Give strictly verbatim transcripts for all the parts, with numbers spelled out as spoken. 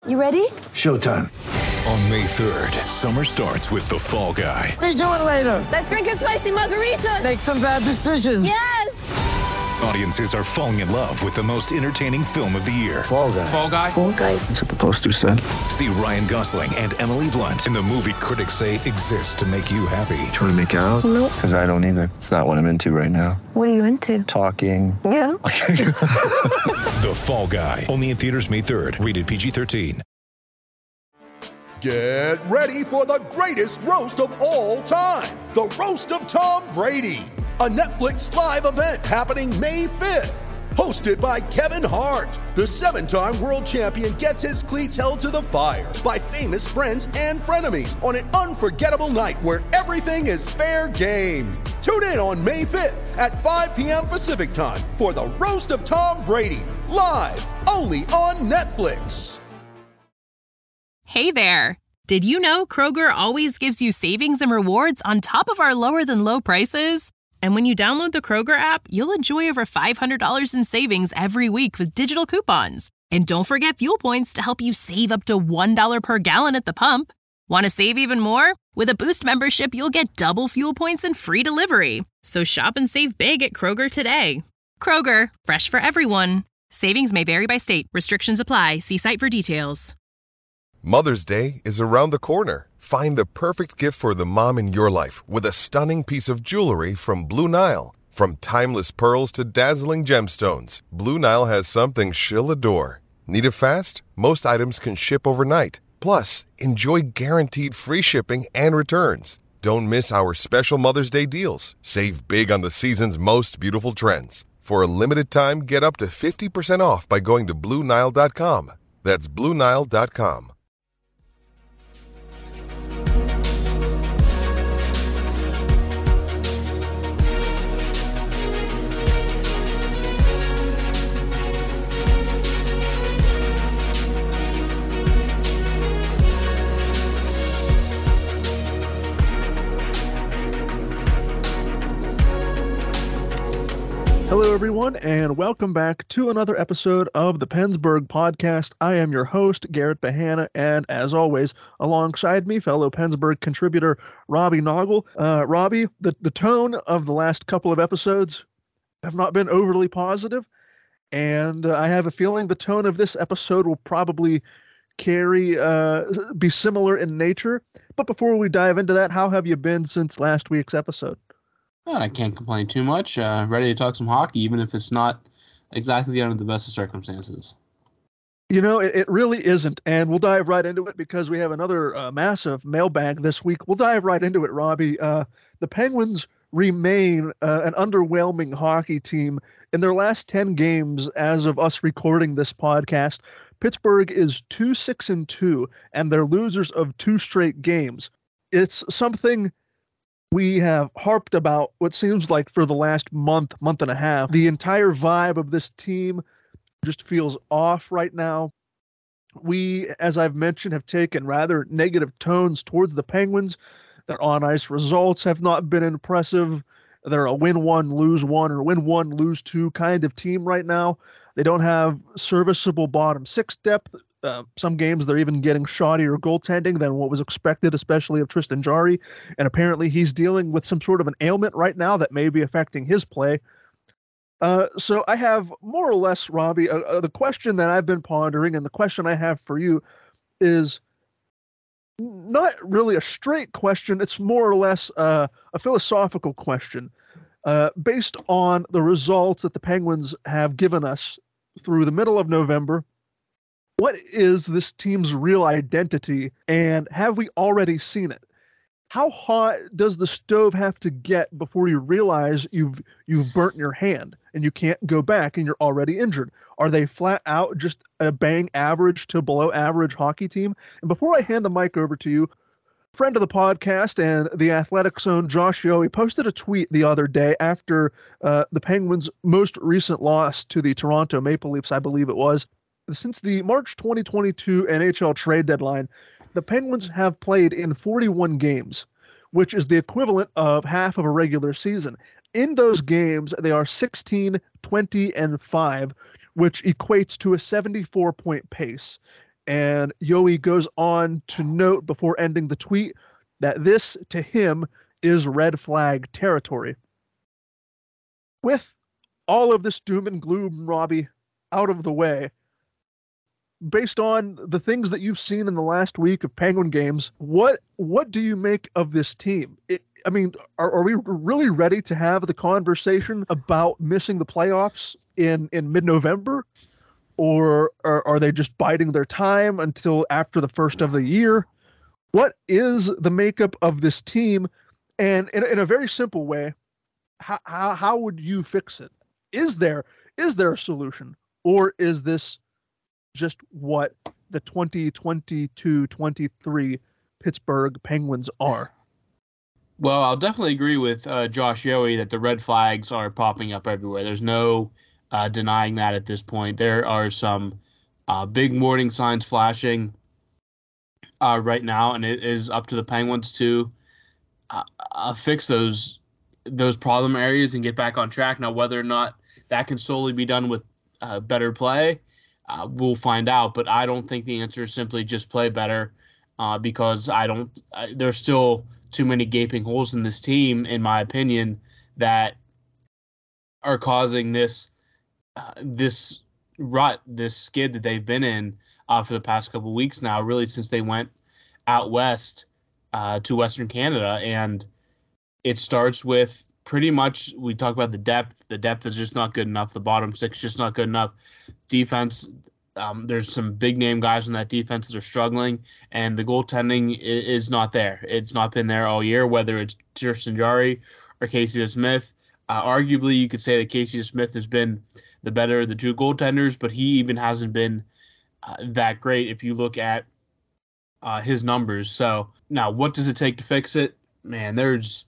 You ready? Showtime. On May third, summer starts with The Fall Guy. Let's do it later. Let's drink a spicy margarita. Make some bad decisions. Yes! Audiences are falling in love with the most entertaining film of the year. Fall Guy. Fall Guy? Fall Guy. That's what the poster said. See Ryan Gosling and Emily Blunt in the movie critics say exists to make you happy. Trying to make it out? Nope. Because I don't either. It's not what I'm into right now. What are you into? Talking. Yeah. The Fall Guy. Only in theaters May third. Rated P G thirteen. Get ready for the greatest roast of all time. The Roast of Tom Brady. A Netflix live event happening May fifth. Hosted by Kevin Hart. The seven-time world champion gets his cleats held to the fire by famous friends and frenemies on an unforgettable night where everything is fair game. Tune in on May fifth at five p.m. Pacific time for the Roast of Tom Brady. Live only on Netflix. Hey there! Did you know Kroger always gives you savings and rewards on top of our lower-than-low prices? And when you download the Kroger app, you'll enjoy over five hundred dollars in savings every week with digital coupons. And don't forget fuel points to help you save up to one dollar per gallon at the pump. Want to save even more? With a Boost membership, you'll get double fuel points and free delivery. So shop and save big at Kroger today. Kroger, fresh for everyone. Savings may vary by state. Restrictions apply. See site for details. Mother's Day is around the corner. Find the perfect gift for the mom in your life with a stunning piece of jewelry from Blue Nile. From timeless pearls to dazzling gemstones, Blue Nile has something she'll adore. Need it fast? Most items can ship overnight. Plus, enjoy guaranteed free shipping and returns. Don't miss our special Mother's Day deals. Save big on the season's most beautiful trends. For a limited time, get up to fifty percent off by going to Blue Nile dot com. That's Blue Nile dot com. Hello, everyone, and welcome back to another episode of the Pennsburg Podcast. I am your host, Garrett Bahana, and as always, alongside me, fellow Pennsburg contributor Robbie Noggle. Uh, Robbie, the, the tone of the last couple of episodes have not been overly positive, and uh, I have a feeling the tone of this episode will probably carry, uh, be similar in nature. But before we dive into that, how have you been since last week's episode? Oh, I can't complain too much. Uh, ready to talk some hockey, even if it's not exactly under the best of circumstances. You know, it, it really isn't. And we'll dive right into it because we have another uh, massive mailbag this week. We'll dive right into it, Robbie. Uh, the Penguins remain uh, an underwhelming hockey team. In their last ten games, as of us recording this podcast, Pittsburgh is two six and two, and they're losers of two straight games. It's something we have harped about what seems like for the last month, month and a half. The entire vibe of this team just feels off right now. We, as I've mentioned, have taken rather negative tones towards the Penguins. Their on-ice results have not been impressive. They're a win one, lose one, or win one, lose two kind of team right now. They don't have serviceable bottom six depth. Uh, some games they're even getting shoddier goaltending than what was expected, especially of Tristan Jarry. And apparently he's dealing with some sort of an ailment right now that may be affecting his play. Uh, so I have more or less, Robbie, uh, uh, the question that I've been pondering and the question I have for you is not really a straight question. It's more or less uh, a philosophical question uh, based on the results that the Penguins have given us through the middle of November. What is this team's real identity, and have we already seen it? How hot does the stove have to get before you realize you've you've burnt your hand and you can't go back and you're already injured? Are they flat out just a bang average to below average hockey team? And before I hand the mic over to you, friend of the podcast and the Athletics' own Josh Yohe posted a tweet the other day after uh, the Penguins' most recent loss to the Toronto Maple Leafs, I believe it was. Since the March twenty twenty-two N H L trade deadline, the Penguins have played in forty-one games, which is the equivalent of half of a regular season. In those games, they are sixteen, twenty, and five, which equates to a seventy-four point pace. And Yoey goes on to note before ending the tweet that this, to him, is red flag territory. With all of this doom and gloom, Robbie, out of the way, based on the things that you've seen in the last week of Penguin games, what what do you make of this team? It, I mean, are, are we really ready to have the conversation about missing the playoffs in, in mid-November? Or are, are they just biding their time until after the first of the year? What is the makeup of this team? And in, in a very simple way, how, how, how would you fix it? Is there is there a solution? Or is this just what the twenty twenty-two twenty-three Pittsburgh Penguins are? Well, I'll definitely agree with uh, Josh Yoey that the red flags are popping up everywhere. There's no uh, denying that at this point. There are some uh, big warning signs flashing uh, right now, and it is up to the Penguins to uh, uh, fix those those problem areas and get back on track. Now, whether or not that can solely be done with uh, better play, Uh, we'll find out, but I don't think the answer is simply just play better uh, because I don't. I, there's still too many gaping holes in this team, in my opinion, that are causing this uh, this rut, this skid that they've been in uh, for the past couple of weeks now, really since they went out west uh, to Western Canada, and it starts with pretty much, we talk about the depth. The depth is just not good enough. The bottom six just not good enough. Defense, um, there's some big-name guys on that defense that are struggling, and the goaltending is, is not there. It's not been there all year, whether it's Tristan Jarry or Casey Smith. Uh, arguably, you could say that Casey Smith has been the better of the two goaltenders, but he even hasn't been uh, that great if you look at uh, his numbers. So now, what does it take to fix it? Man, there's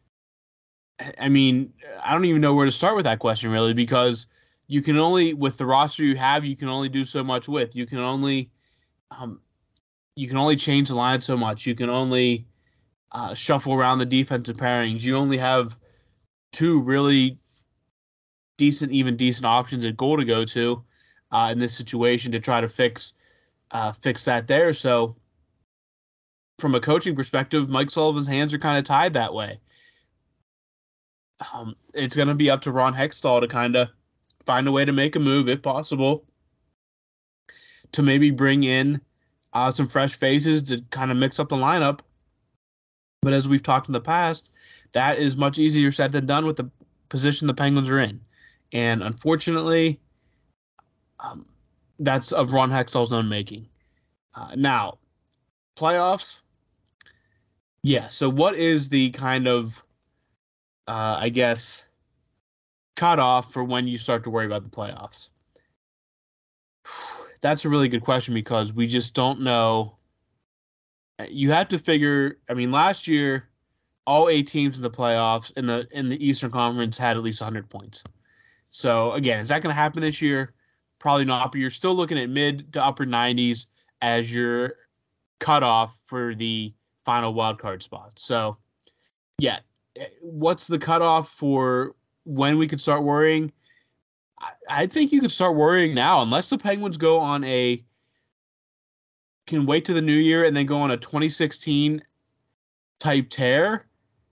I mean, I don't even know where to start with that question, really, because you can only, with the roster you have, you can only do so much with. You can only, um, you can only change the line so much. You can only uh, shuffle around the defensive pairings. You only have two really decent, even decent options at goal to go to uh, in this situation to try to fix, uh, fix that there. So, from a coaching perspective, Mike Sullivan's hands are kind of tied that way. Um, it's going to be up to Ron Hextall to kind of find a way to make a move, if possible, to maybe bring in uh, some fresh faces to kind of mix up the lineup. But as we've talked in the past, that is much easier said than done with the position the Penguins are in. And unfortunately, um, that's of Ron Hextall's own making. Uh, now, playoffs. Yeah, so what is the kind of Uh, I guess, cut off for when you start to worry about the playoffs? That's a really good question because we just don't know. You have to figure, I mean, last year, all eight teams in the playoffs in the in the Eastern Conference had at least one hundred points. So, again, is that going to happen this year? Probably not, but you're still looking at mid to upper nineties as your cutoff for the final wildcard spot. So, yeah. What's the cutoff for when we could start worrying? I, I think you could start worrying now, unless the Penguins go on a can wait to the new year and then go on a twenty sixteen type tear.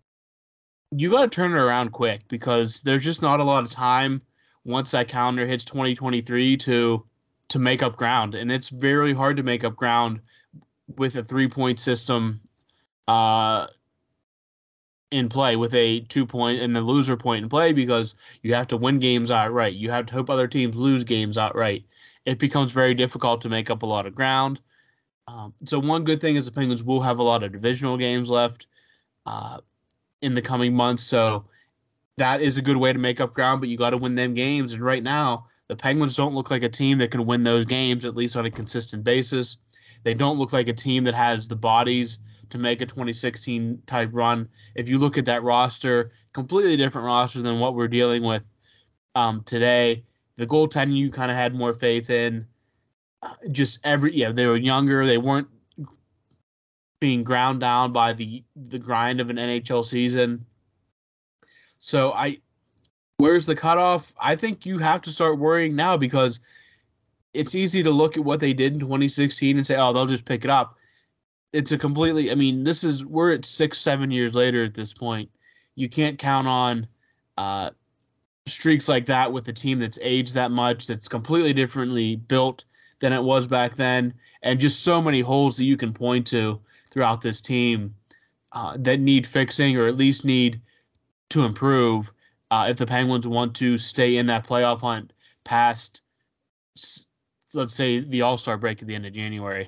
You got to turn it around quick because there's just not a lot of time once that calendar hits twenty twenty-three to to make up ground, and it's very hard to make up ground with a three point system. Uh, in play with a two point and the loser point in play because you have to win games outright. You have to hope other teams lose games outright. It becomes very difficult to make up a lot of ground. Um, so one good thing is the Penguins will have a lot of divisional games left uh, in the coming months. So that is a good way to make up ground, but you got to win them games. And right now, the Penguins don't look like a team that can win those games, at least on a consistent basis. They don't look like a team that has the bodies to make a twenty sixteen type run. If you look at that roster, completely different roster than what we're dealing with um, today. The goaltending you kind of had more faith in. Uh, just every yeah, they were younger. They weren't being ground down by the the grind of an N H L season. So I, where's the cutoff? I think you have to start worrying now because it's easy to look at what they did in twenty sixteen and say, oh, they'll just pick it up. It's a completely, I mean, this is, we're at six, seven years later at this point. You can't count on uh, streaks like that with a team that's aged that much, that's completely differently built than it was back then, and just so many holes that you can point to throughout this team uh, that need fixing or at least need to improve uh, if the Penguins want to stay in that playoff hunt past, let's say, the All-Star break at the end of January.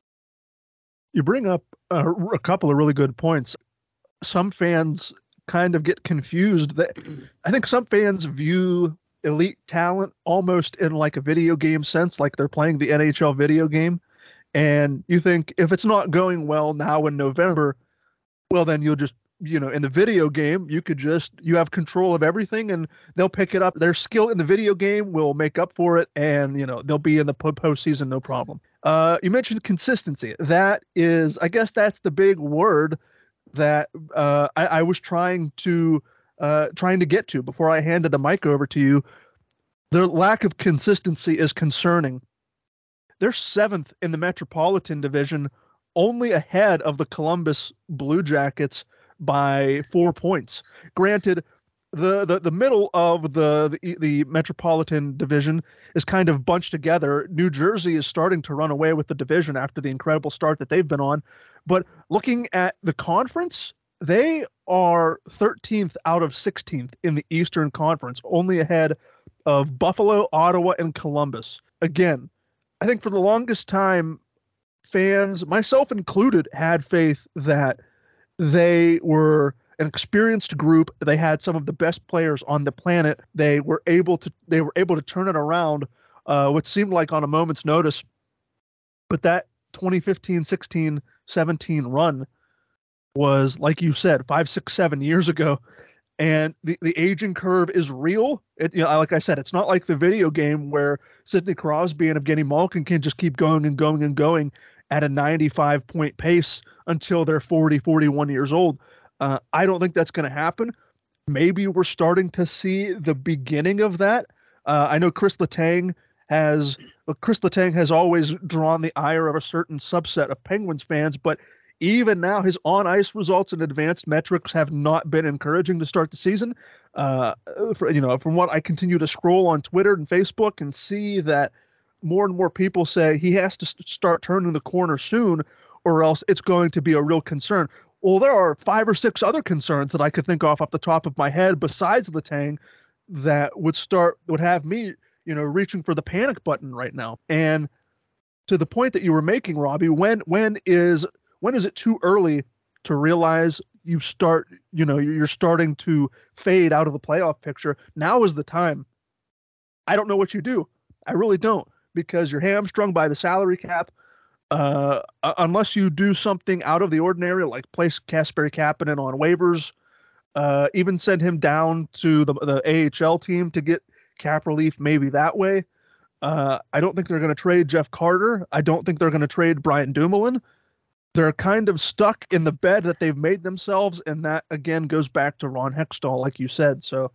You bring up a, a couple of really good points. Some fans kind of get confused. That I think some fans view elite talent almost in like a video game sense, like they're playing the N H L video game. And you think if it's not going well now in November, well, then you'll just, you know, in the video game, you could just, you have control of everything and they'll pick it up. Their skill in the video game will make up for it. And, you know, they'll be in the postseason, no problem. Uh, you mentioned consistency. That is, I guess that's the big word that uh, I, I was trying to, uh, trying to get to before I handed the mic over to you. The lack of consistency is concerning. They're seventh in the Metropolitan Division, only ahead of the Columbus Blue Jackets by four points. Granted, the the, the middle of the, the the Metropolitan Division is kind of bunched together. New Jersey is starting to run away with the division after the incredible start that they've been on. But looking at the conference, they are thirteenth out of sixteenth in the Eastern Conference, only ahead of Buffalo, Ottawa, and Columbus. Again, I think for the longest time, fans, myself included, had faith that they were an experienced group. They had some of the best players on the planet. They were able to they were able to turn it around, uh, what seemed like on a moment's notice. But that twenty fifteen, sixteen, seventeen run was, like you said, five, six, seven years ago. And the, the aging curve is real. It, you know, like I said, it's not like the video game where Sidney Crosby and Evgeny Malkin can just keep going and going and going at a ninety-five point pace until they're forty, forty-one years old. Uh, I don't think that's going to happen. Maybe we're starting to see the beginning of that. Uh, I know Chris Letang has, well, Chris Letang has always drawn the ire of a certain subset of Penguins fans, but even now, his on-ice results and advanced metrics have not been encouraging to start the season. Uh, for, you know, from what I continue to scroll on Twitter and Facebook and see that more and more people say he has to st- start turning the corner soon, or else it's going to be a real concern. Well, there are five or six other concerns that I could think off off the top of my head besides Letang that would start would have me, you know, reaching for the panic button right now. And to the point that you were making, Robbie, when when is When is it too early to realize you start, you know, you're starting to fade out of the playoff picture? Now is the time. I don't know what you do. I really don't, because you're hamstrung by the salary cap. Uh, unless you do something out of the ordinary, like place Kasperi Kapanen on waivers, uh, even send him down to the, the A H L team to get cap relief, maybe that way. Uh, I don't think they're going to trade Jeff Carter. I don't think they're going to trade Brian Dumoulin. They're kind of stuck in the bed that they've made themselves, and that, again, goes back to Ron Hextall, like you said. So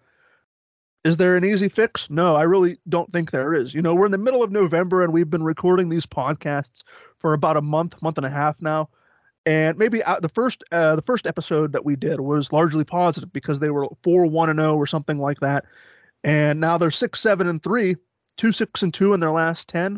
is there an easy fix? No, I really don't think there is. You know, we're in the middle of November, and we've been recording these podcasts for about a month, month and a half now. And maybe uh, the first uh, the first episode that we did was largely positive because they were four one and oh or something like that. And now they're six seven and three, two six and two in their last ten.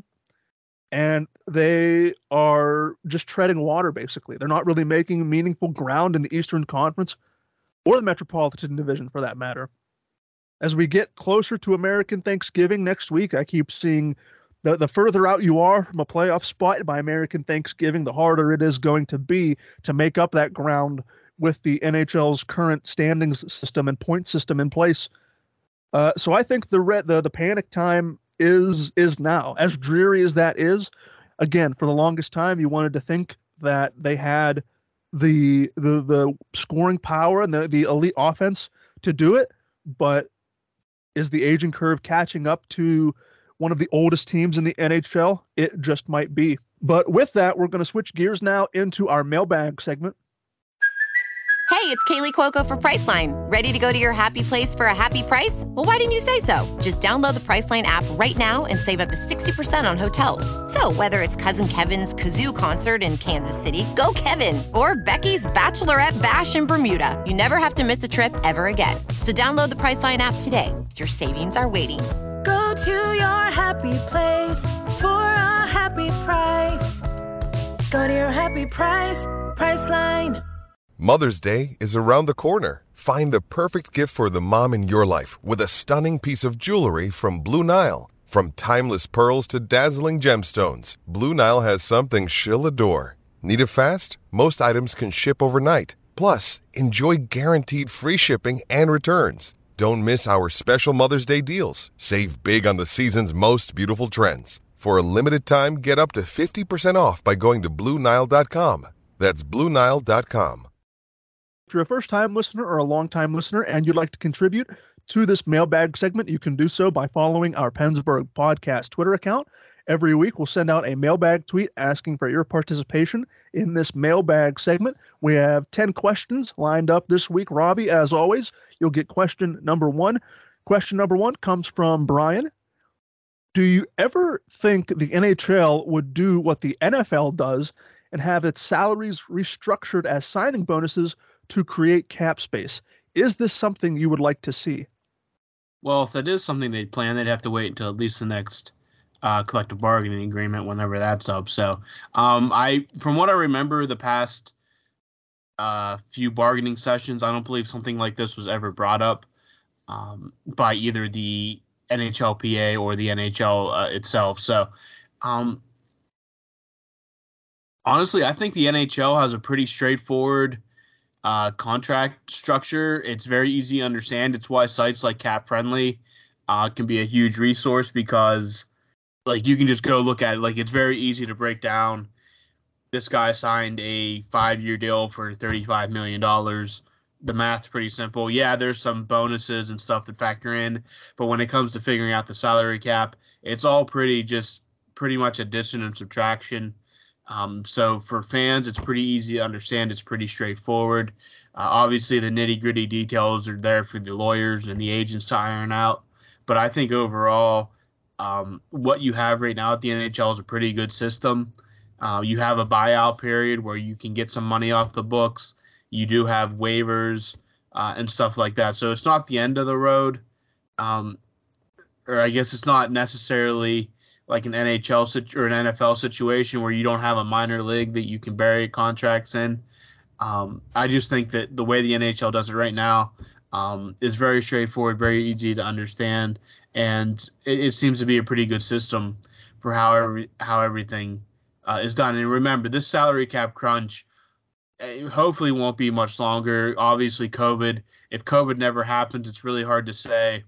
And they are just treading water, basically. They're not really making meaningful ground in the Eastern Conference or the Metropolitan Division, for that matter. As we get closer to American Thanksgiving next week, I keep seeing the, the further out you are from a playoff spot by American Thanksgiving, the harder it is going to be to make up that ground with the N H L's current standings system and point system in place. Uh, so I think the, red, the the panic time is is now. As dreary as that is, again, for the longest time, you wanted to think that they had the the the scoring power and the, the elite offense to do it, but is the aging curve catching up to one of the oldest teams in the N H L? It just might be. But with that, we're going to switch gears now into our mailbag segment. Hey, it's Kaylee Cuoco for Priceline. Ready to go to your happy place for a happy price? Well, why didn't you say so? Just download the Priceline app right now and save up to sixty percent on hotels. So whether it's Cousin Kevin's Kazoo Concert in Kansas City, go Kevin, or Becky's Bachelorette Bash in Bermuda, you never have to miss a trip ever again. So download the Priceline app today. Your savings are waiting. Go to your happy place for a happy price. Go to your happy price, Priceline. Mother's Day is around the corner. Find the perfect gift for the mom in your life with a stunning piece of jewelry from Blue Nile. From timeless pearls to dazzling gemstones, Blue Nile has something she'll adore. Need it fast? Most items can ship overnight. Plus, enjoy guaranteed free shipping and returns. Don't miss our special Mother's Day deals. Save big on the season's most beautiful trends. For a limited time, get up to fifty percent off by going to Blue Nile dot com. That's Blue Nile dot com. If you're a first-time listener or a long-time listener and you'd like to contribute to this mailbag segment, you can do so by following our Pennsburg Podcast Twitter account. Every week, we'll send out a mailbag tweet asking for your participation in this mailbag segment. We have ten questions lined up this week. Robbie, as always, you'll get question number one. Question number one comes from Brian. Do you ever think the N H L would do what the N F L does and have its salaries restructured as signing bonuses to create cap space? Is this something you would like to see? Well, if that is something they'd plan, they'd have to wait until at least the next uh, collective bargaining agreement, whenever that's up. So, um, I, from what I remember, the past uh, few bargaining sessions, I don't believe something like this was ever brought up um, by either the N H L P A or the N H L uh, itself. So, um, honestly, I think the N H L has a pretty straightforward Uh, contract structure. It's very easy to understand. It's why sites like Cap Friendly uh, can be a huge resource, because like you can just go look at it. Like, it's very easy to break down. This guy signed a five-year deal for thirty-five million dollars. The math's pretty simple. Yeah, there's some bonuses and stuff that factor in, but when it comes to figuring out the salary cap, it's all pretty just pretty much addition and subtraction. Um, so for fans, it's pretty easy to understand. It's pretty straightforward. Uh, obviously, the nitty-gritty details are there for the lawyers and the agents to iron out. But I think overall, um, what you have right now at the N H L is a pretty good system. Uh, you have a buyout period where you can get some money off the books. You do have waivers uh, and stuff like that. So it's not the end of the road. Um, or I guess it's not necessarily like an N H L situ- or an N F L situation where you don't have a minor league that you can bury contracts in. Um, I just think that the way the N H L does it right now um, is very straightforward, very easy to understand, and it, it seems to be a pretty good system for how every, how everything uh, is done. And remember, this salary cap crunch uh, hopefully won't be much longer. Obviously, COVID, if COVID never happens, it's really hard to say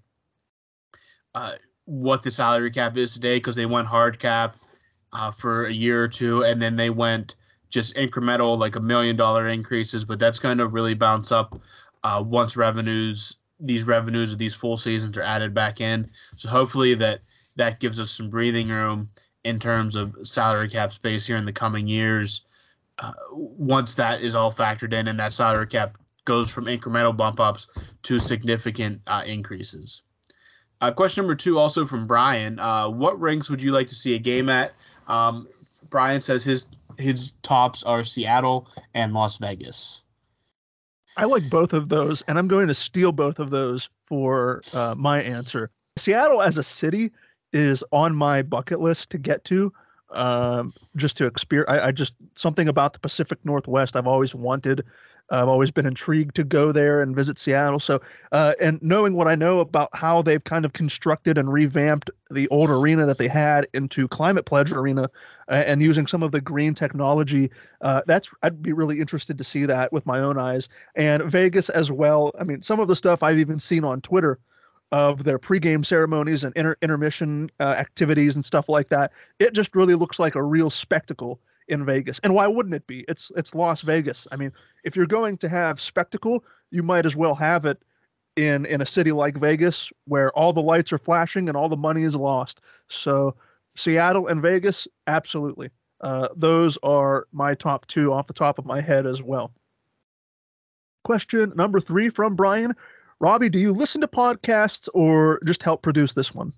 uh, what the salary cap is today, because they went hard cap uh, for a year or two, and then they went just incremental, like a million dollar increases, but that's going to really bounce up uh, once revenues, these revenues of these full seasons are added back in. So hopefully that that gives us some breathing room in terms of salary cap space here in the coming years. Uh, once that is all factored in and that salary cap goes from incremental bump ups to significant uh, increases. Uh, question number two, also from Brian. Uh, what rinks would you like to see a game at? Um, Brian says his his tops are Seattle and Las Vegas. I like both of those, and I'm going to steal both of those for uh, my answer. Seattle as a city is on my bucket list to get to, um, just to experience. I, I just, something about the Pacific Northwest I've always wanted. I've always been intrigued to go there and visit Seattle. So, uh, and knowing what I know about how they've kind of constructed and revamped the old arena that they had into Climate Pledge Arena, uh, and using some of the green technology, uh, that's I'd be really interested to see that with my own eyes. And Vegas as well. I mean, some of the stuff I've even seen on Twitter of their pregame ceremonies and inter- intermission uh, activities and stuff like that, it just really looks like a real spectacle in Vegas. And why wouldn't it be? It's it's Las Vegas. I mean, if you're going to have spectacle, you might as well have it in in a city like Vegas, where all the lights are flashing and all the money is lost. So Seattle and Vegas, absolutely. Uh, those are my top two off the top of my head as well. question number three from Brian. Robbie, do you listen to podcasts or just help produce this one?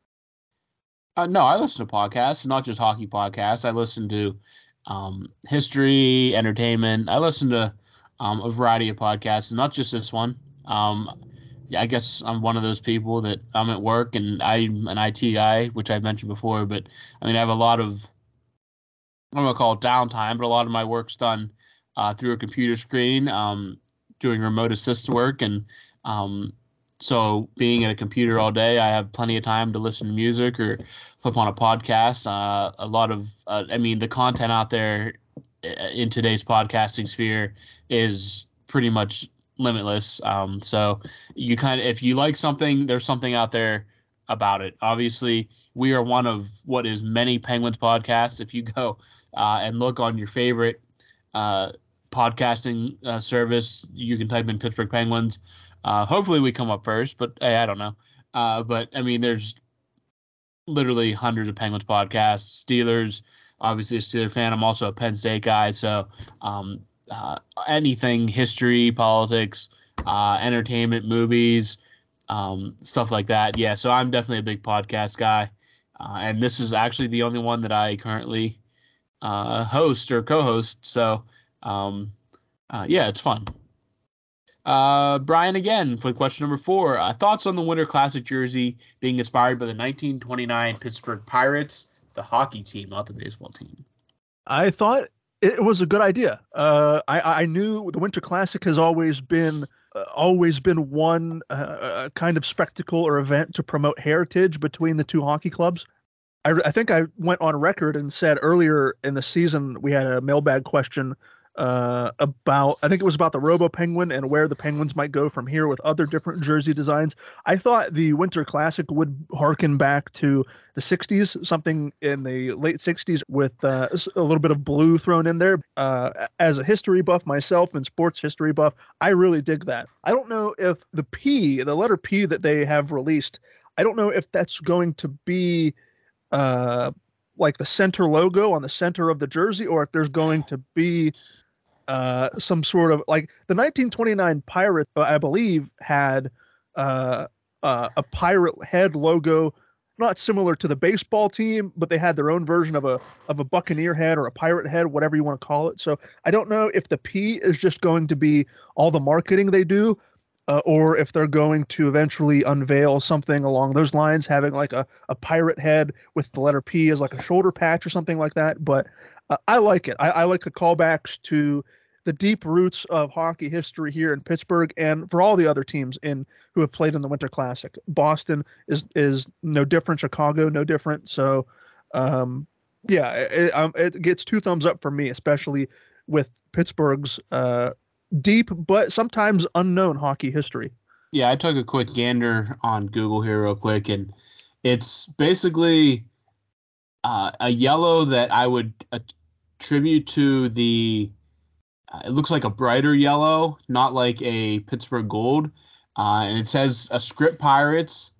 Uh, no, I listen to podcasts, not just hockey podcasts. I listen to um, history, entertainment. I listen to um, a variety of podcasts, not just this one. Um, yeah, I guess I'm one of those people that I'm at work and I'm an I T guy, which I've mentioned before. But I mean, I have a lot of, I don't want to call it downtime, but a lot of my work's done uh, through a computer screen, um, doing remote assist work. And um, so being at a computer all day, I have plenty of time to listen to music or flip on a podcast. Uh, a lot of, uh, I mean, the content out there in today's podcasting sphere is pretty much limitless. Um, so you kind of, if you like something, there's something out there about it. Obviously, we are one of what is many Penguins podcasts. If you go uh, and look on your favorite uh, podcasting uh, service, you can type in Pittsburgh Penguins. Uh, hopefully we come up first, but hey, I don't know. Uh, but I mean, there's literally hundreds of Penguins podcasts. Steelers, obviously a Steeler fan. I'm also a Penn State guy. So um, uh, anything history, politics, uh, entertainment, movies, um, stuff like that. Yeah, so I'm definitely a big podcast guy. Uh, and this is actually the only one that I currently uh, host or co-host. So, um, uh, yeah, it's fun. Uh, Brian again for question number four. Uh, thoughts on the Winter Classic jersey being inspired by the nineteen twenty-nine Pittsburgh Pirates, the hockey team, not the baseball team? I thought it was a good idea. Uh, I, I knew the Winter Classic has always been uh, always been one uh, kind of spectacle or event to promote heritage between the two hockey clubs. I, I think I went on record and said earlier in the season we had a mailbag question uh, about, I think it was about the Robo Penguin and where the Penguins might go from here with other different jersey designs. I thought the Winter Classic would harken back to the sixties, something in the late sixties with uh, a little bit of blue thrown in there. Uh, as a history buff myself and sports history buff, I really dig that. I don't know if the P, the letter P that they have released, I don't know if that's going to be uh, like the center logo on the center of the jersey, or if there's going to be uh, some sort of, like the nineteen twenty-nine Pirates, I believe, had uh, uh, a pirate head logo, not similar to the baseball team, but they had their own version of a of a Buccaneer head or a pirate head, whatever you want to call it. So I don't know if the P is just going to be all the marketing they do, uh, or if they're going to eventually unveil something along those lines, having like a, a pirate head with the letter P as like a shoulder patch or something like that. But uh, I like it. I, I like the callbacks to the deep roots of hockey history here in Pittsburgh, and for all the other teams in who have played in the Winter Classic. Boston is is no different. Chicago, no different. So, um, yeah, it, um, it gets two thumbs up for me, especially with Pittsburgh's uh, deep but sometimes unknown hockey history. Yeah, I took a quick gander on Google here real quick, and it's basically uh, a yellow that I would attribute to the Uh, it looks like a brighter yellow, not like a Pittsburgh gold. Uh, and it says a script Pirates,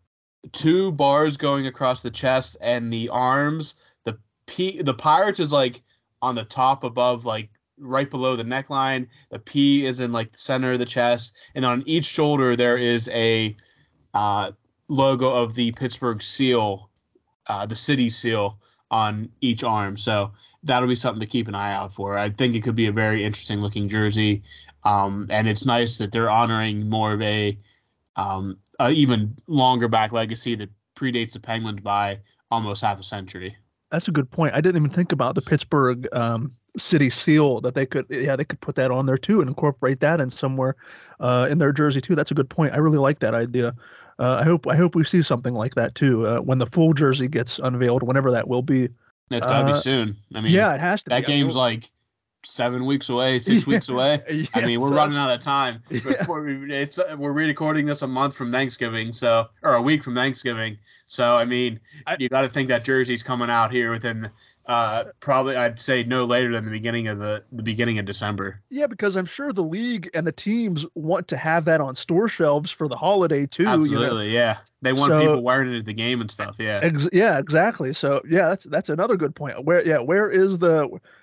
two bars going across the chest and the arms. The P, the Pirates is like on the top above, like right below the neckline. The P is in like the center of the chest. And on each shoulder, there is a uh, logo of the Pittsburgh seal, uh, the city seal on each arm. So that'll be something to keep an eye out for. I think it could be a very interesting looking jersey. Um, and it's nice that they're honoring more of a, um, a even longer back legacy that predates the Penguins by almost half a century. That's a good point. I didn't even think about the Pittsburgh um, city seal, that they could, yeah, they could put that on there too and incorporate that in somewhere uh, in their jersey too. That's a good point. I really like that idea. Uh, I hope, I hope we see something like that too uh, when the full jersey gets unveiled, whenever that will be. It's got to uh, be soon. I mean, yeah, it has to that be. That game's I mean, like seven weeks away, six yeah, weeks away. Yeah, I mean, we're so, running out of time. Yeah. We're, it's, we're re-recording this a month from Thanksgiving, so or a week from Thanksgiving. So, I mean, I, you got to think that jersey's coming out here within uh, probably, I'd say, no later than the beginning of the the beginning of December. Yeah, because I'm sure the league and the teams want to have that on store shelves for the holiday too. Absolutely, you know? Yeah. They want so, people wearing it at the game and stuff. Yeah. Ex- yeah, exactly. So yeah, that's that's another good point. Where yeah, where is the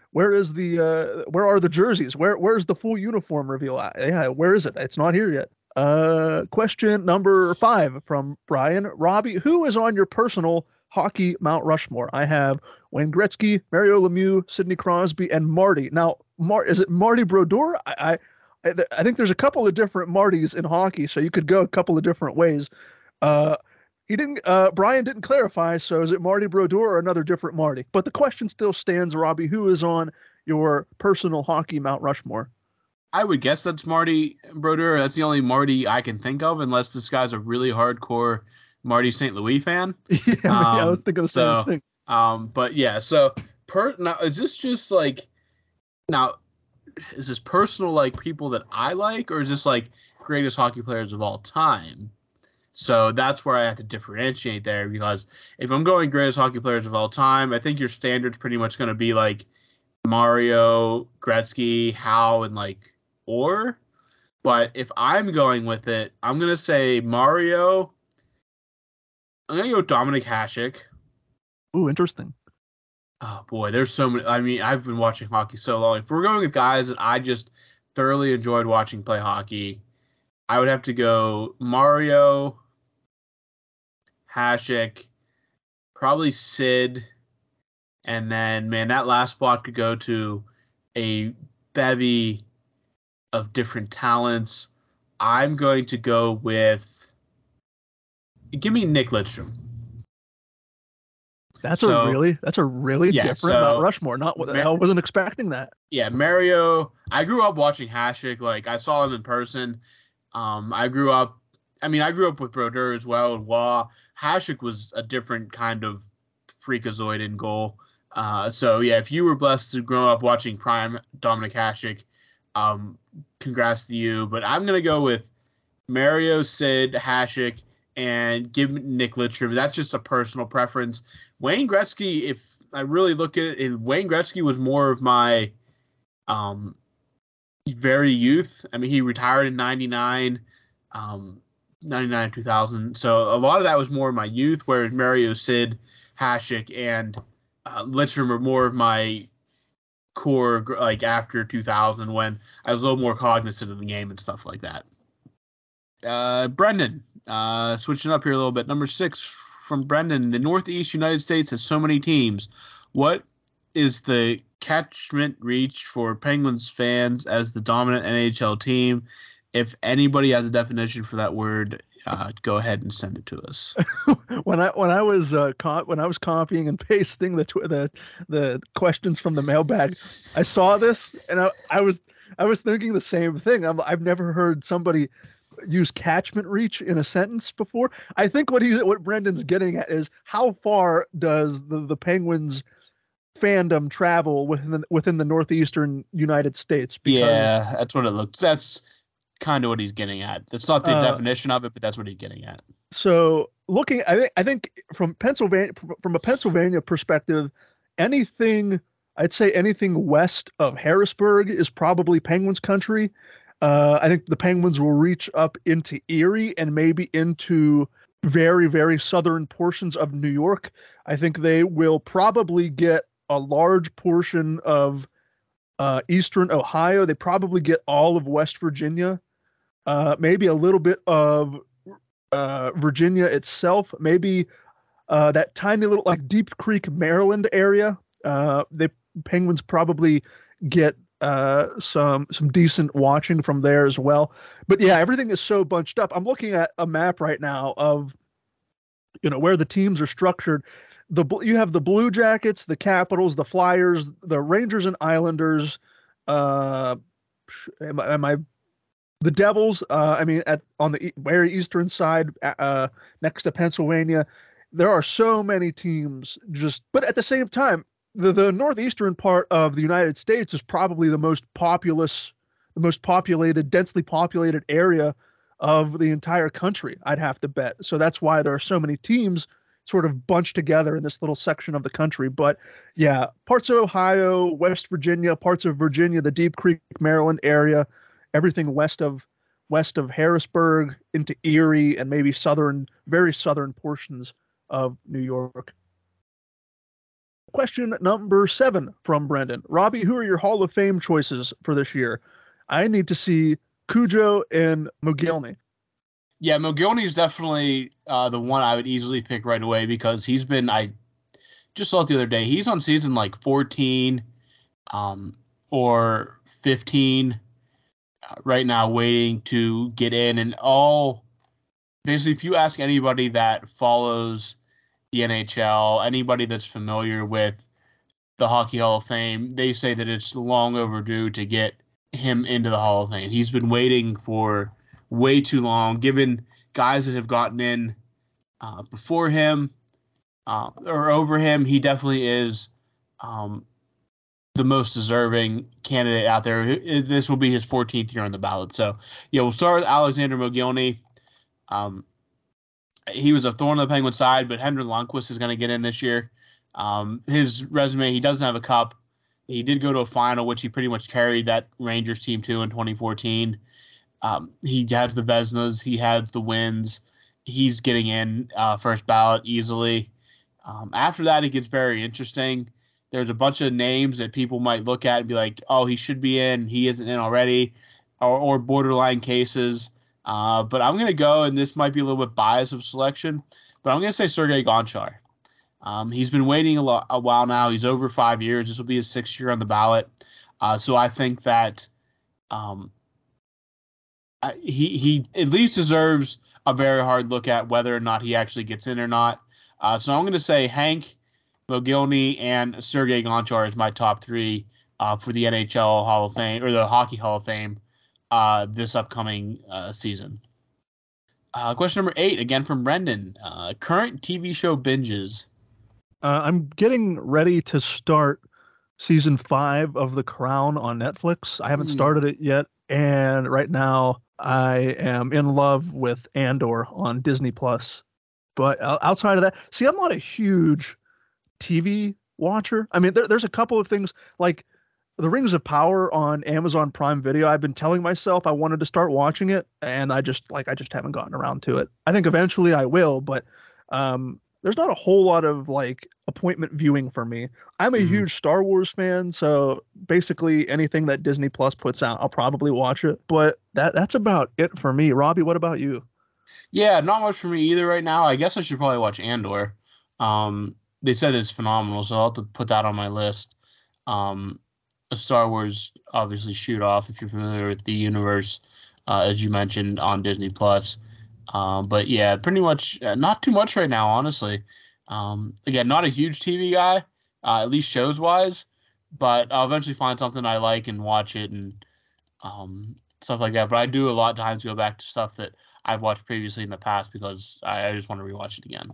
where is the uh, where are the jerseys? Where where's the full uniform reveal? Uh, Yeah, where is it? It's not here yet. Uh, question number five from Brian. Robbie, who is on your personal hockey Mount Rushmore? I have Wayne Gretzky, Mario Lemieux, Sidney Crosby, and Marty. Now, Mar- is it Marty Brodeur? I, I I think there's a couple of different Martys in hockey, so you could go a couple of different ways. Uh, he didn't. Uh, Brian didn't clarify. So is it Marty Brodeur or another different Marty? But the question still stands, Robbie. Who is on your personal hockey Mount Rushmore? I would guess that's Marty Brodeur. That's the only Marty I can think of, unless this guy's a really hardcore Marty Saint Louis fan. yeah, um, I was thinking the so, same thing. Um, but yeah, so per now is this just like now is this personal like people that I like, or is this like greatest hockey players of all time? So that's where I have to differentiate there, because if I'm going greatest hockey players of all time, I think your standard's pretty much going to be like Mario, Gretzky, Howe, and like Orr. But if I'm going with it, I'm going to say Mario. I'm going to go Dominic Hasek. Ooh, interesting. Oh, boy, there's so many. I mean, I've been watching hockey so long. If we're going with guys that I just thoroughly enjoyed watching play hockey, I would have to go Mario, Hasek, probably Sid, and then, man, that last spot could go to a bevy of different talents. I'm going to go with, give me Nick Lidstrom. That's So- a really that's a really Yeah, different so- Mount Rushmore. Not what Ma- I wasn't expecting that. Yeah, Mario. I grew up watching Hasek. Like, I saw him in person. Um, I grew up. I mean, I grew up with Brodeur as well. And Waugh. Hasek was a different kind of freakazoid in goal. Uh, so yeah, if you were blessed to grow up watching prime Dominic Hasek, um, congrats to you. But I'm gonna go with Mario, Sid, Hasek, and give Nick Lidstrom. That's just a personal preference. Wayne Gretzky, if I really look at it, Wayne Gretzky was more of my um, very youth. I mean, he retired in ninety-nine, um, ninety-nine, two thousand. So a lot of that was more of my youth, whereas Mario, Sid, Hasek, and uh, Lidstrom were more of my core, like after two thousand, when I was a little more cognizant of the game and stuff like that. Uh, Brendan, uh, switching up here a little bit. Number six from Brendan. The Northeast United States has so many teams. What is the catchment reach for Penguins fans as the dominant N H L team? If anybody has a definition for that word, uh, go ahead and send it to us. when I when I was uh, co- when I was copying and pasting the tw- the the questions from the mailbag, I saw this and I, I was I was thinking the same thing. I'm, I've never heard somebody use catchment reach in a sentence before. I think what he what Brendan's getting at is how far does the, the Penguins fandom travel within the, within the northeastern United States? Because, yeah, that's what it looks. That's kind of what he's getting at. That's not the Uh, definition of it, but that's what he's getting at. So looking, I think I think from Pennsylvania, from a Pennsylvania perspective, anything I'd say anything west of Harrisburg is probably Penguins country. Uh, I think the Penguins will reach up into Erie and maybe into very, very southern portions of New York. I think they will probably get a large portion of uh, eastern Ohio. They probably get all of West Virginia, uh, maybe a little bit of uh, Virginia itself, maybe uh, that tiny little like Deep Creek, Maryland area. Uh, the Penguins probably get uh some some decent watching from there as well. But yeah, everything is so bunched up. I'm looking at a map right now of you know where the teams are structured. The you have the Blue Jackets, the Capitals, the Flyers, the Rangers and Islanders, uh am, I- am I the Devils, uh I mean at on the e- very eastern side, uh next to Pennsylvania. There are so many teams, just but at the same time The, the northeastern part of the United States is probably the most populous, the most populated, densely populated area of the entire country, I'd have to bet. So that's why there are so many teams sort of bunched together in this little section of the country. But yeah, parts of Ohio, West Virginia, parts of Virginia, the Deep Creek, Maryland area, everything west of west of Harrisburg into Erie and maybe southern, very southern portions of New York. Question number seven from Brendan. Robbie, who are your Hall of Fame choices for this year? I need to see Cujo and Mogilny. Yeah, Mogilny is definitely uh, the one I would easily pick right away because he's been, I just saw it the other day, he's on season like fourteen um, or fifteen uh, right now waiting to get in. And all, basically, if you ask anybody that follows the N H L, anybody that's familiar with the Hockey Hall of Fame, they say that it's long overdue to get him into the Hall of Fame. He's been waiting for way too long, given guys that have gotten in uh, before him uh, or over him. He definitely is um, the most deserving candidate out there. This will be his fourteenth year on the ballot. So, yeah, we'll start with Alexander Mogilny. Um, he was a thorn on the Penguin side, but Henrik Lundqvist is going to get in this year. Um, his resume, he doesn't have a cup. He did go to a final, which he pretty much carried that Rangers team to in twenty fourteen. Um, he has the Vezinas. He has the wins. He's getting in uh, first ballot easily. Um, after that, it gets very interesting. There's a bunch of names that people might look at and be like, oh, he should be in. He isn't in already, or, or borderline cases. Uh, but I'm going to go, and this might be a little bit biased of selection, but I'm going to say Sergei Gonchar. Um, he's been waiting a, lo- a while now. He's over five years. This will be his sixth year on the ballot. Uh, so I think that um, I, he he at least deserves a very hard look at whether or not he actually gets in or not. Uh, so I'm going to say Hank, Mogilny, and Sergei Gonchar is my top three uh, for the N H L Hall of Fame or the Hockey Hall of Fame uh, this upcoming uh, season. Uh, question number eight, again from Brendan. Uh, current T V show binges. Uh, I'm getting ready to start season five of The Crown on Netflix. I haven't mm. started it yet. And right now I am in love with Andor on Disney Plus. But outside of that, see, I'm not a huge T V watcher. I mean, there, there's a couple of things like The Rings of Power on Amazon Prime Video. I've been telling myself I wanted to start watching it, and I just like I just haven't gotten around to it. I think eventually I will, but um, there's not a whole lot of like appointment viewing for me. I'm a mm-hmm. huge Star Wars fan, so basically anything that Disney Plus puts out, I'll probably watch it. But that that's about it for me. Robbie, what about you? Yeah, not much for me either right now. I guess I should probably watch Andor. Um, they said it's phenomenal, so I'll have to put that on my list. Um, a Star Wars, obviously, shoot off if you're familiar with the universe, uh, as you mentioned on Disney Plus. Um, but yeah, pretty much uh, not too much right now, honestly. Um, again, not a huge T V guy, uh, at least shows wise, but I'll eventually find something I like and watch it and um, stuff like that. But I do a lot of times go back to stuff that I've watched previously in the past because I, I just want to rewatch it again.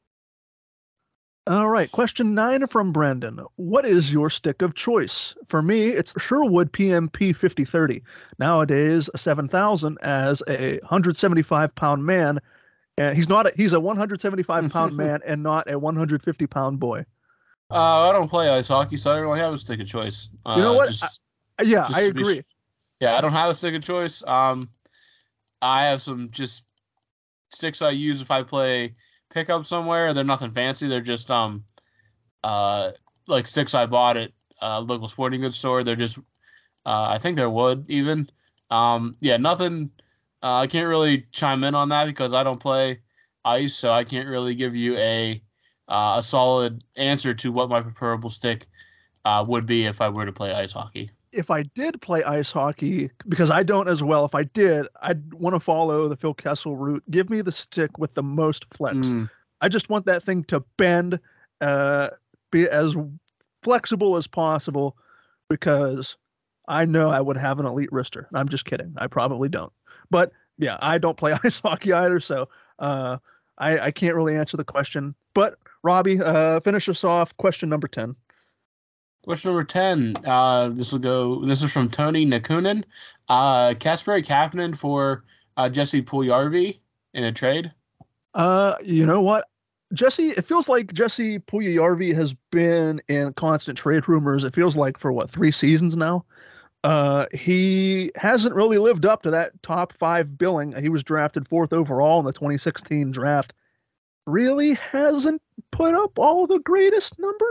All right. Question nine from Brendan. What is your stick of choice? For me, it's the Sherwood P M P fifty thirty. Nowadays, a seven thousand as a one hundred seventy-five pound man. And he's not a, he's a one hundred seventy-five pound man and not a one hundred fifty pound boy. Uh, I don't play ice hockey, so I don't really have a stick of choice. Uh, you know what? Just, I, yeah, just I agree. Be, yeah, I don't have a stick of choice. Um, I have some just sticks I use if I play pickup somewhere. They're nothing fancy. They're just um, uh, like sticks I bought at a local sporting goods store. They're just, uh, I think they're wood even. Um, yeah, nothing. Uh, I can't really chime in on that because I don't play ice, so I can't really give you a uh, a solid answer to what my preferable stick uh, would be if I were to play ice hockey. If I did play ice hockey, because I don't as well, if I did, I'd want to follow the Phil Kessel route. Give me the stick with the most flex. Mm. I just want that thing to bend, uh, be as flexible as possible, because I know I would have an elite wrister. I'm just kidding. I probably don't. But yeah, I don't play ice hockey either, so uh, I, I can't really answer the question. But Robbie, uh, finish us off. Question number ten. Question number ten. Uh, this will go. This is from Tony Nakunin. Uh, Kasperi Kapanen for uh, Jesse Puljujarvi in a trade. Uh, you know what, Jesse? It feels like Jesse Puljujarvi has been in constant trade rumors. It feels like for what, three seasons now. Uh, he hasn't really lived up to that top five billing. He was drafted fourth overall in the twenty sixteen draft. Really hasn't put up all the greatest numbers.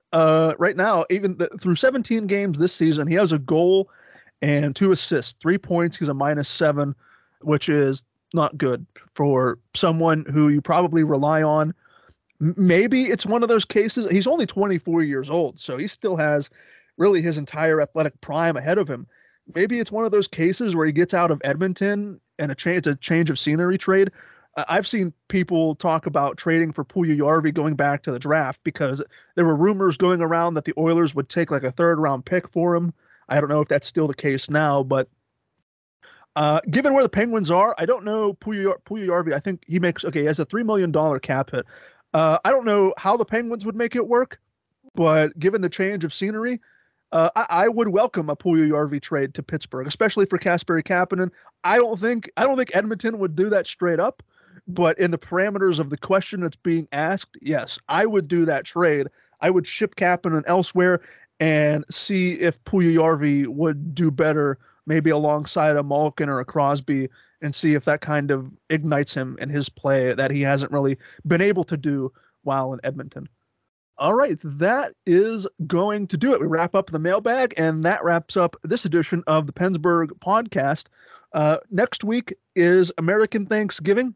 Uh, right now, even the, through seventeen games this season, he has a goal and two assists, three points. He's a minus seven, which is not good for someone who you probably rely on. M- maybe it's one of those cases. He's only twenty-four years old, so he still has really his entire athletic prime ahead of him. Maybe it's one of those cases where he gets out of Edmonton and a change, it's a change of scenery trade. Uh, I've seen people talk about trading for Puljujarvi going back to the draft because there were rumors going around that the Oilers would take like a third round pick for him. I don't know if that's still the case now, but uh, given where the Penguins are, I don't know Puljujarvi. I think he makes, okay, he has a three million dollars cap hit. Uh, I don't know how the Penguins would make it work, but given the change of scenery, Uh, I, I would welcome a Puljujarvi trade to Pittsburgh, especially for Kasperi Kapanen. I don't think I don't think Edmonton would do that straight up, but in the parameters of the question that's being asked, yes, I would do that trade. I would ship Kapanen elsewhere and see if Puljujarvi would do better, maybe alongside a Malkin or a Crosby, and see if that kind of ignites him in his play that he hasn't really been able to do while in Edmonton. All right, that is going to do it. We wrap up the mailbag, and that wraps up this edition of the Pennsburg podcast. Uh, next week is American Thanksgiving,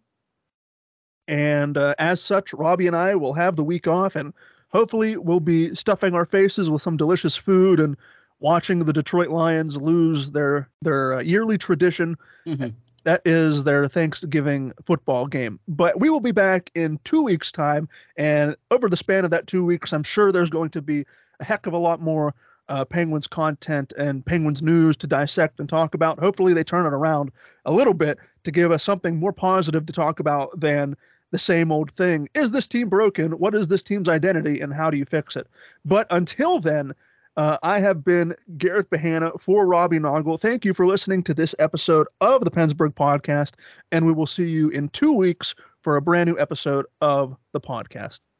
and uh, as such, Robbie and I will have the week off, and hopefully we'll be stuffing our faces with some delicious food and watching the Detroit Lions lose their their uh, yearly tradition. Mm-hmm. That is their Thanksgiving football game. But we will be back in two weeks' time. And over the span of that two weeks, I'm sure there's going to be a heck of a lot more uh, Penguins content and Penguins news to dissect and talk about. Hopefully they turn it around a little bit to give us something more positive to talk about than the same old thing. Is this team broken? What is this team's identity? And how do you fix it? But until then, Uh, I have been Garrett Bahana for Robbie Noggle. Thank you for listening to this episode of the Pennsburg podcast, and we will see you in two weeks for a brand new episode of the podcast.